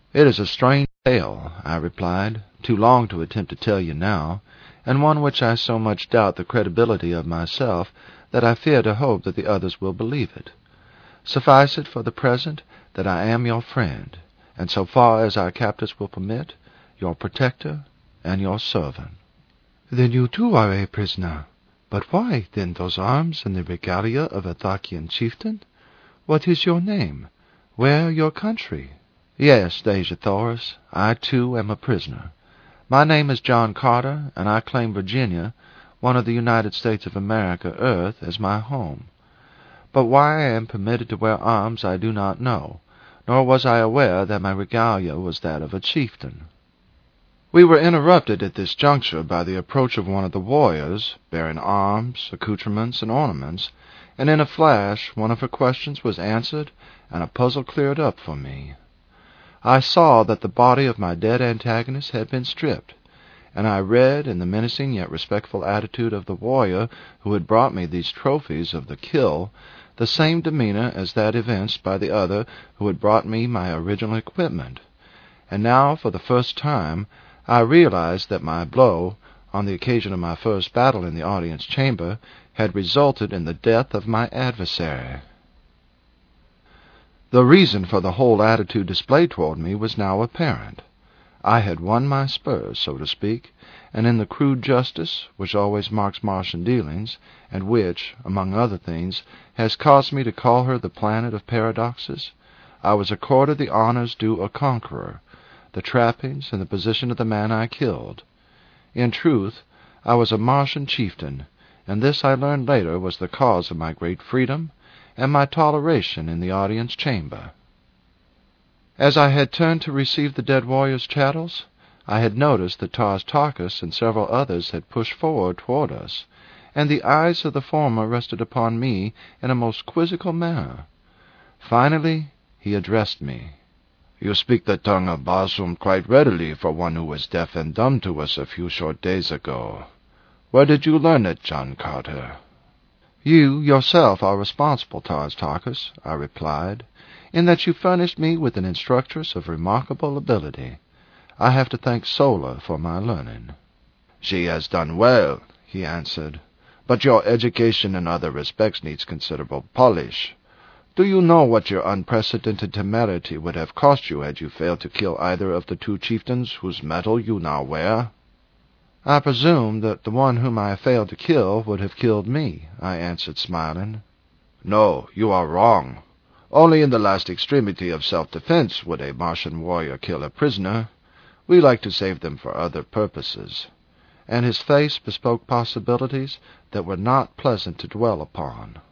"It is a strange tale," I replied, "too long to attempt to tell you now, and one which I so much doubt the credibility of myself that I fear to hope that the others will believe it. Suffice it for the present that I am your friend, and so far as our captors will permit, your protector and your servant." "Then you too are a prisoner. But why, then, those arms and the regalia of a Dacian chieftain? What is your name? Where your country?" "Yes, Dejathoras, I too am a prisoner. My name is John Carter, and I claim Virginia, one of the United States of America, Earth, as my home. But why I am permitted to wear arms I do not know, nor was I aware that my regalia was that of a chieftain." We were interrupted at this juncture by the approach of one of the warriors, bearing arms, accoutrements, and ornaments, and in a flash one of her questions was answered and a puzzle cleared up for me. I saw that the body of my dead antagonist had been stripped, and I read in the menacing yet respectful attitude of the warrior who had brought me these trophies of the kill the same demeanor as that evinced by the other who had brought me my original equipment. And now, for the first time, I realized that my blow, on the occasion of my first battle in the audience chamber, had resulted in the death of my adversary. The reason for the whole attitude displayed toward me was now apparent. I had won my spurs, so to speak, and in the crude justice which always marks Martian dealings, and which, among other things, has caused me to call her the planet of paradoxes, I was accorded the honors due a conqueror, the trappings and the position of the man I killed. In truth, I was a Martian chieftain, and this I learned later was the cause of my great freedom and my toleration in the audience chamber. As I had turned to receive the dead warrior's chattels, I had noticed that Tars Tarkas and several others had pushed forward toward us, and the eyes of the former rested upon me in a most quizzical manner. Finally he addressed me. "You speak the tongue of Barsoom quite readily for one who was deaf and dumb to us a few short days ago. Where did you learn it, John Carter?" "You yourself are responsible, Tars Tarkas," I replied, "in that you furnished me with an instructress of remarkable ability. I have to thank Sola for my learning." "She has done well," he answered, "but your education in other respects needs considerable polish. Do you know what your unprecedented temerity would have cost you had you failed to kill either of the two chieftains whose metal you now wear?" "I presume that the one whom I failed to kill would have killed me," I answered, smiling. "No, you are wrong. Only in the last extremity of self-defense would a Martian warrior kill a prisoner. We like to save them for other purposes." And his face bespoke possibilities that were not pleasant to dwell upon.